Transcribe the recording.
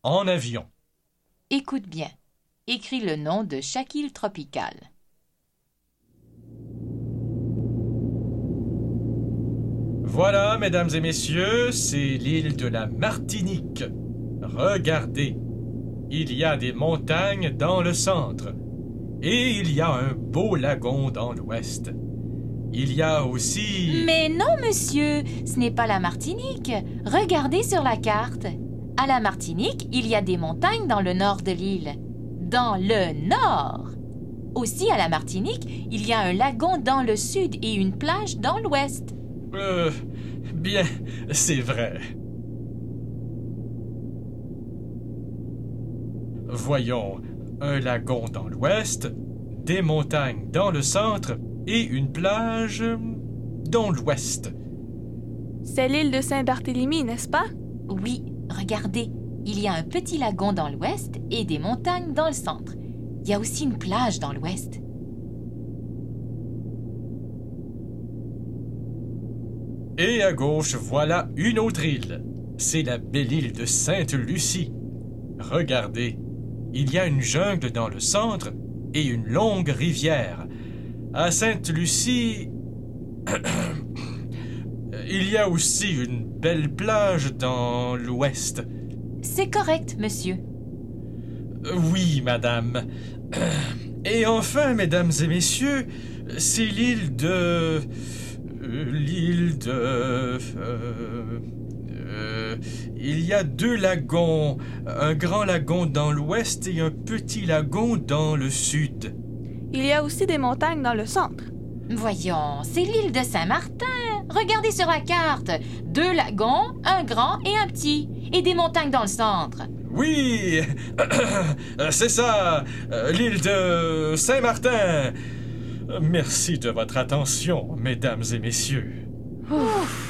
en avion. Écoute bien. Écris le nom de chaque île tropicale. Voilà, mesdames et messieurs, c'est l'île de la Martinique. Regardez, il y a des montagnes dans le centre et il y a un beau lagon dans l'ouest. Il y a aussi... Mais non, monsieur, ce n'est pas la Martinique. Regardez sur la carte. À la Martinique, il y a des montagnes dans le nord de l'île. Dans le nord. Aussi, à la Martinique, il y a un lagon dans le sud et une plage dans l'ouest. Bien, c'est vrai. Voyons, un lagon dans l'ouest, des montagnes dans le centre et une plage dans l'ouest. C'est l'île de Saint-Barthélemy, n'est-ce pas? Oui, regardez, il y a un petit lagon dans l'ouest et des montagnes dans le centre. Il y a aussi une plage dans l'ouest. Et à gauche, voilà une autre île. C'est la belle île de Sainte-Lucie. Regardez, il y a une jungle dans le centre et une longue rivière. À Sainte-Lucie, il y a aussi une belle plage dans l'ouest. C'est correct, monsieur. Oui, madame. Et enfin, mesdames et messieurs, c'est l'île de... il y a deux lagons, un grand lagon dans l'ouest et un petit lagon dans le sud. Il y a aussi des montagnes dans le centre. Voyons, c'est l'île de Saint-Martin. Regardez sur la carte. 2 lagons, un grand et un petit. Et des montagnes dans le centre. Oui, c'est ça, l'île de Saint-Martin. Merci de votre attention, mesdames et messieurs. Ouf.